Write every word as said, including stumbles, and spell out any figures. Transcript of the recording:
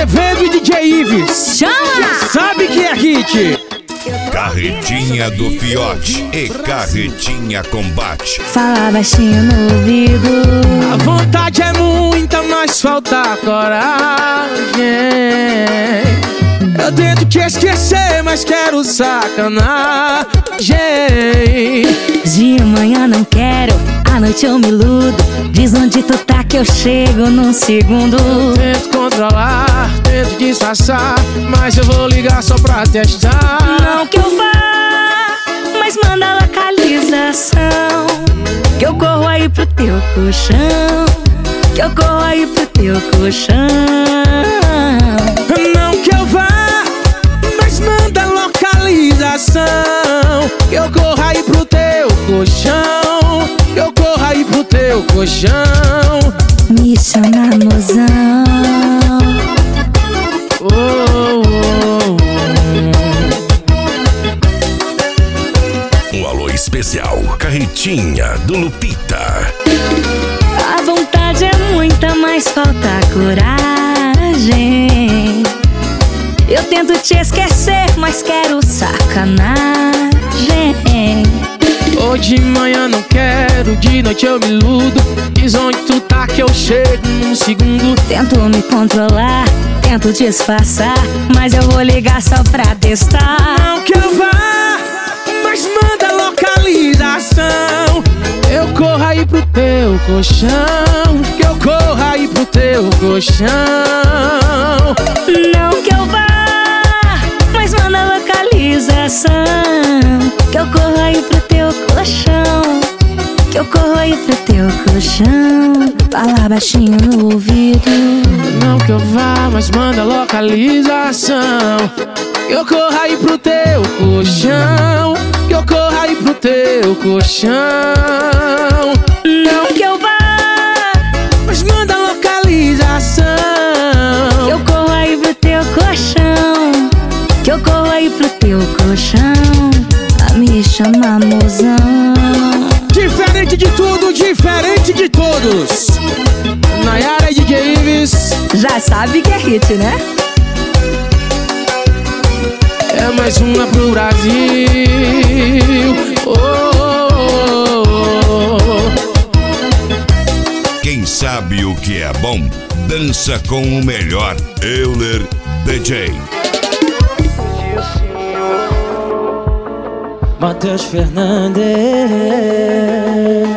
Azevedo e D J Ives. Chama! Já sabe que é hit. Carretinha do Fiote e Carretinha Combate. Fala baixinho no ouvido. A vontade é muita, mas falta coragem. Eu tento te esquecer, mas quero sacanagem. De manhã não quero, à noite eu me iludo. Diz onde tu tá que eu chego num segundo. Tento controlar, tento disfarçar, mas eu vou ligar só pra testar. Não que eu vá, mas manda a localização, que eu corro aí pro teu colchão, que eu corro aí pro teu colchão. Não que eu vá, mas manda a localização, que eu corro aí pro teu colchão, que eu corro aí pro teu colchão. Me chama mozão. Oh, oh, oh. Um alô especial, Carretinha do Lupita. A vontade é muita, mas falta coragem. Eu tento te esquecer, mas quero sacanagem. Hoje de manhã não quero, de noite eu me iludo. Diz onde tu tá que eu chego num segundo. Tento me controlar, tento disfarçar, mas eu vou ligar só pra testar. Não que eu vá, mas manda a localização, eu corro aí pro teu colchão, que eu corro aí pro teu colchão. Não que eu vá, mas manda a localização, que eu corro aí pro teu colchão, que eu corro aí pro teu colchão. Fala baixinho no ouvido. Não que eu vá, mas manda a localização, que eu corro aí pro teu colchão, que eu corro aí pro teu colchão. Não que eu vá, mas manda a localização, que eu corro aí pro teu colchão, que eu corro aí pro teu colchão. A me chama mozão. Diferente de tudo, diferente de todos. Nayara e D J Ives. Já sabe que é hit, né? É mais uma pro Brasil. Oh, oh, oh. Quem sabe o que é bom, dança com o melhor. Euler D J. Matheus Fernandes.